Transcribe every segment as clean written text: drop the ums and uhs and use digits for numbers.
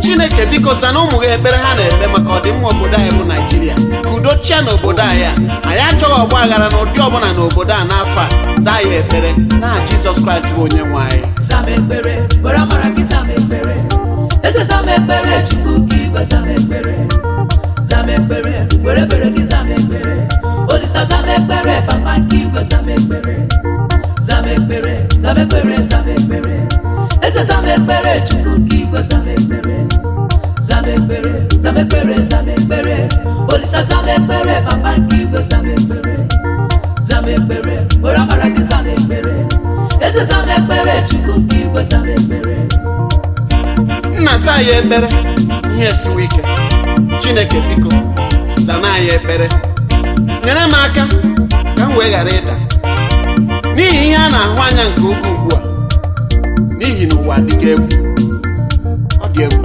Chineke biko zana ụmụ gị ekpere ha na-ekpe maka ọdịmma obodo anyị bụ Naijiria, ka udo chia n'obodo anyị a. Anyị achọghị ọgba aghara na ụdị ọbụla n'obodo a n'afọ a. Zaa ya ekpere n'aha Jizọs Kraịst bụ onye nwe anyị. Zama ekpere, were amara gị zama ekpere. Eze zama ekpere, Chukwu ka igwe zama ekpere. Zama ekpere, were ekpere gị zama ekpere. Olisa zama ekpere, papa nke igwe zama ekpere. Zama ekpere, zama ekpere, zama ekpere. Eze zama ekpere, Chukwu ka igwe zama ekpere. Zama ekpere, zama ekpere, zama ekpere. Olisa zama ekpere, papa nke igwe zama ekpere. Zama ekpere, were amara gị zama ekpere. Eze zama ekpere, Chukwu ka igwe zama ekpere. Nna zaa ya ekpere ihe siwe ike. Chineke biko zana ya ekpere, nyere m aka ka m wee ghara ịda n'ihi ihe a na-ahụ anya nke ukwuu ugbu a, n'ihi na ụwa adịghị egwu. Ọ dị egwu.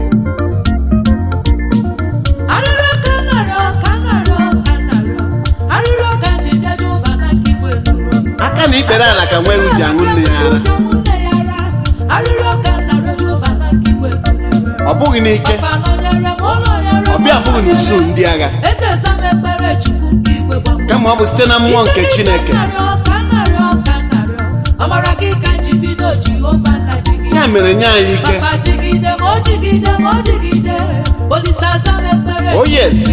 Aka na ikpere ala ka nwa ewu ji aṅụ nne ya ara. Ọ bụghị n'ike, ọbịa abụghị n'usoro ndị agha, kama ọ bụ site na mmụọ nke Chineke. Ya mere nye anyị ike. Oh yes,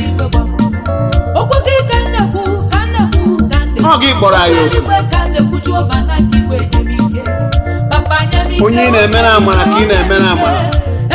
ọ gị kpọrọ anyị oku. Onye ị na-emere amara ka ị na-emere amara.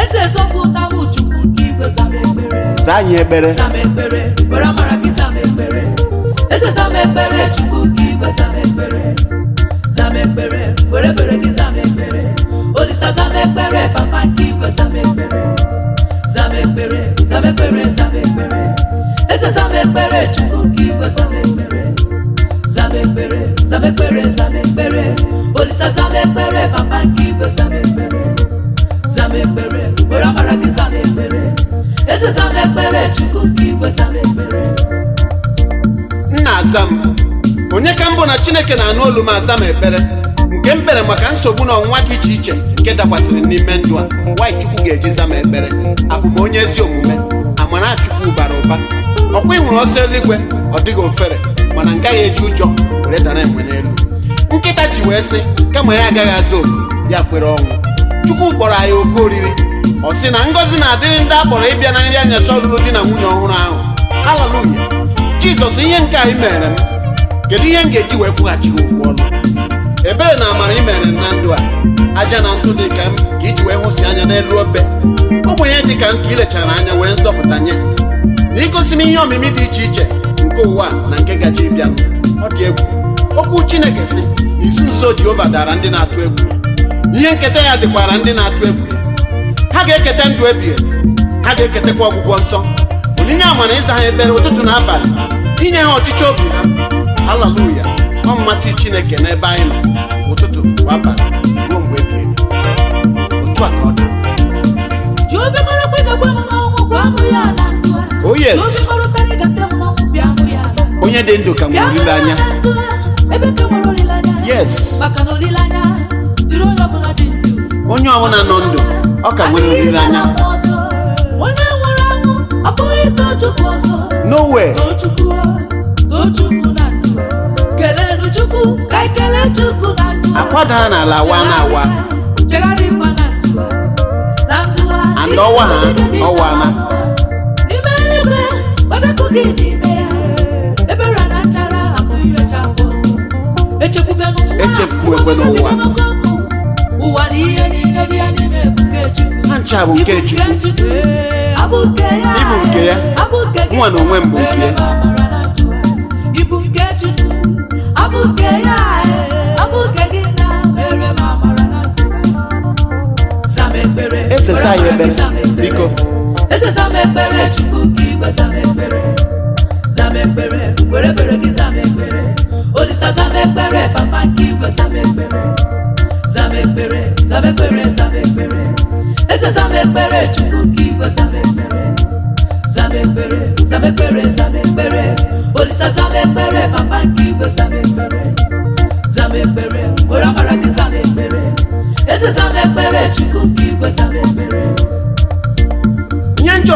Zaa anyị ekpere. Zama ekpere, were amara gị zama ekpere. Eze zama ekpere, Chukwu ka igwe zama ekpere. Zama ekpere, were ekpere gị zama ekpere. Olisa zama ekpere, papa nke igwe zama ekpere. Zama ekpere, zama ekpere, zama ekpere. Eze zama ekpere, Chukwu ka igwe zama ekpere. Zama ekpere, zama ekpere, zama ekpere. Olisa zama ekpere, papa nke igwe zama ekpere. Zama ekpere, were amara gị zama ekpere. Eze zama ekpere, Chukwu ka igwe zama ekpere. Nna aza m, onye ka mbụ na Chineke na-anụ olu m aza m ekpere nke m kpere maka nsogbu na ọnwụnwa dị iche iche nke dakwasịrị n'ime ndụ a. Nwaanyị Chukwu ga-eji za m ekpere. Abụ m onye ezi omume, amara Chukwu bara ụba. Ọkwa ị hụrụ ọsọ eluigwe, ọ dịghị ofere, mana m gaghị eji ụjọ were dara enwe n'elu. Nkịta ji wee sị kama ya agaghị aza oku ya kwere ọnwụ. Chukwu kpọrọ anyị oke oriri. Ọ sị na ngọzi na-adịrị ndị a kpọrọ ịbịa na nri anyasị ọlụlụ di na nwunye ọhụrụ ahụ. Haleluya! Jizọs, ihe nke anyị mere m, kedu ihe m ga-eji wee kwụghachi gị ụgwọ ọrụ? Ebere na amara ị mere na ndụ a, aja na ntụ dị ka m ka iji wee hụsi anya n'elu obe. Ogbenye dị ka m ka ilechara anya were nzọpụta nye, na igosi m ihe omimi dị iche iche nke ụwa na nke gaji ịbịa. Ọ dị egwu. Okwu Chineke sị na izu nso Jehova dara ndị na-atụ egwu ya. Ihe nketa ya dịkwara ndị na-atụ egwu ya. Ha ga-eketa ndụ ebighị ebi, ha ga-eketakwa ọgwụgwọ nsọ, onyinye amara ịza ha ekpere ụtụtụ na abalị, inye ha ọchịchọ obi ha. Haleluya! Ọ mmasị Chineke n'ebe anyị nọ ụtụtụ kwa abalị ruo mgbe ebighị ebi. Otu a ka ọ dị. Oh yes, onye dị ndụ ka nwere olileanya. Yes, onye ọbụla nọ ndụ ọ ka nwere olileanya. No way. Akwadara n'ala awa na-awa, and ọwa ha ọwa na. Echefuekwe n'ụwa. Ha ncha bụ nke Chukwu. Ịbụ nke ya, nwa na onwe m bụ nke ya. Eze saa ya ekpere biko. Eze zama ekpere, Chukwu ka igwe zama ekpere. Zama ekpere, were ekpere gị zama ekpere. Olisa zama ekpere, papa nke igwe zama ekpere. Zama ekpere, zama ekpere, zama ekpere. Eze zama ekpere, Chukwu ka igwe zama ekpere. Zama ekpere, zama ekpere, zama ekpere. Olisa zama ekpere, papa nke igwe zama ekpere. Zama ekpere, were amara gị zama ekpere. Eze zama ekpere, Chukwu ka igwe zama ekpere.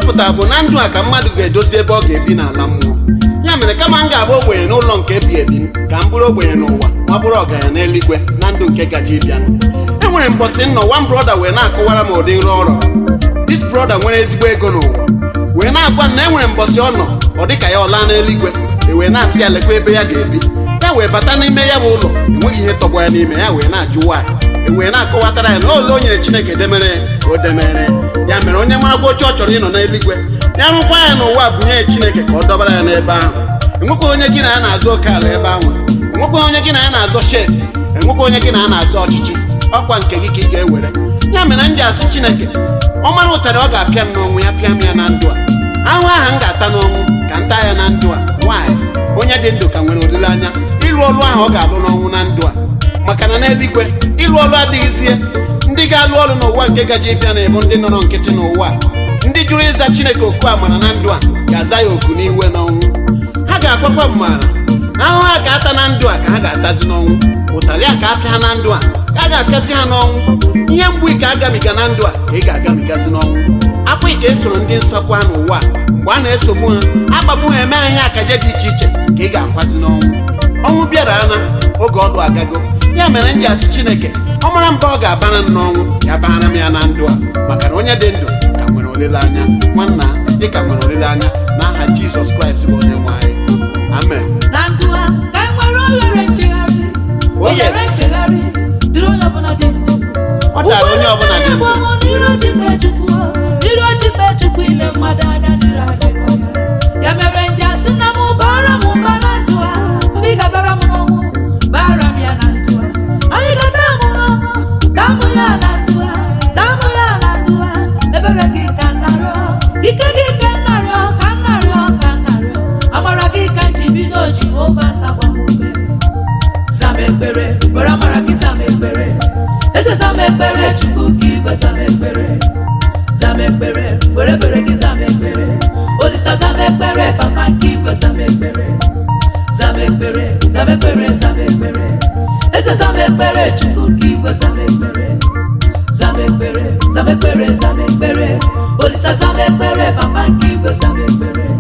chọpụtara bụ na ndụ a ka mmadụ ga-edozi ebe ọ ga-ebi n'ala mmụọ. Ya mere kama m ga-abụ ogbenye n'ụlọ nke ebi ebi m ka m bụrụ ogbenye n'ụwa ma bụrụ ọgaranya n'eluigwe na ndụ nke gaji ịbịanụ. Enwere mbọsị nnọ one brother wee na-akọwara m ụdị nrọ ọrụ. This brother nwere ezigbo ego n'ụwa wee na-agwa m na enwere mbọsị ọ nọ ọ dị ka ya ọ laa n'eluigwe, wee na-asị ya lekwa ebe ya ga-ebi. Ya wee bata n'ime ya bụ ụlọ, enweghị ihe tọgbọ ya n'ime ya, wee na-ajụ nwaanyị, wee na-akọwatara ya na ole o nyere Chineke demere ka o demere ya. Mere onye marakwa oche ọ chọrọ ịnọ n'eluigwe ya rụkwa ya n'ụwa bunye ya Chineke ka ọ dọbara ya n'ebe ahụ. Enwekwa onye gị na ya na-azụ oke ala ebe ahụ, enwekwa onye gị na ya na-azọ sheki, enwekwa onye gị na ya na-azọ ọchịchị. Ọkwa nke gị ka ị ga-ewere. Ya mere m ji asị Chineke ọ mara ụtarị ọ ga-apịa m n'ọnwụ ya, pịa m ya na ndụ a. Ahụ aha m ga-ata n'ọnwụ ka nta ya na ndụ a. Nwaanyị onye dị ndụ ka nwere olileanya ịlụ ọlụ ahụ ọ ga-alụ n'ọnwụ na ndụ a, maka na n'eluigwe ịlụ ọlụ adịghịzie. Ndị ga-alụ ọlụ n'ụwa nke gaji ịbịa na-ebu ndị nọrọ nkịtị n'ụwa. Ndị jụrụ ịza Chineke oku amara na ndụ a ga-aza ya oku n'iwe n'ọnwụ. Ha ga-akwakwa mmara ahụhụ ha ga-ata na ndụ a ka ha ga-atazi n'ọnwụ. Ụtarị a ka apịa ha na ndụ a ka a ga-apịazi ha n'ọnwụ. Ihe mgbu ike agamiga na ndụ a ka ị ga-agamigazi n'ọnwụ. Akwa ike esoro ndị nsọkwa n'ụwa mgbe a na-esogbu ha, akpagbu ha, eme ihe akaje dị iche iche ka ị ga-akwazi n'ọnwụ. Ọnwụ bịara ana oge ọdụ agago. Ya mere ndị asị Chineke ọ mara mba ọ ga-abara m n'ọnwụ ya bahara m ya na ndụ a, maka na onye dị ndụ ka nwere olileanya. Nwanna dị ka nwere olileanya n'aha Jizọs Kraịst bụ onye nwe anyị. Amen. Na ndụ a ka nwere ohere nchegharị. Ohere nchegharị dịrị onye ọbụla dị ndụ. Ọ dara onye ọbụla dị ndụ. N'iru ochife Chukwu ile mmadụ anya dịrị adịrị. Ya mere nji asị na m bara m mba na ndụ a, mgbe ị ga-abara m n'ọnwụ bara m ya na ndụ a. Anyị ga-ata m n'ọnwụ taa mụ ya na ndụ a, taa mụ ya na ndụ a. Ebere gị ka nnarịọ, ike gị ka nnarịọ, ka nnarịọ, ka nnarịọ. Amara gị ka nji bido Jehova nna gwa m okpere. Zama ekpere, were amara gị zama ekpere. Eze zama ekpere, Chukwu ka igwe zama ekpere. Zama ekpere, were ekpere gị zama ekpere. Olisa zama ekpere, papa nke igwe zama ekpere. Zama ekpere, zama ekpere, zama ekpere. Eze zama ekpere, Chukwu ka igwe zama ekpere. Zama ekpere, zama ekpere, zama ekpere. Olisa zama ekpere, papa nke igwe zama ekpere.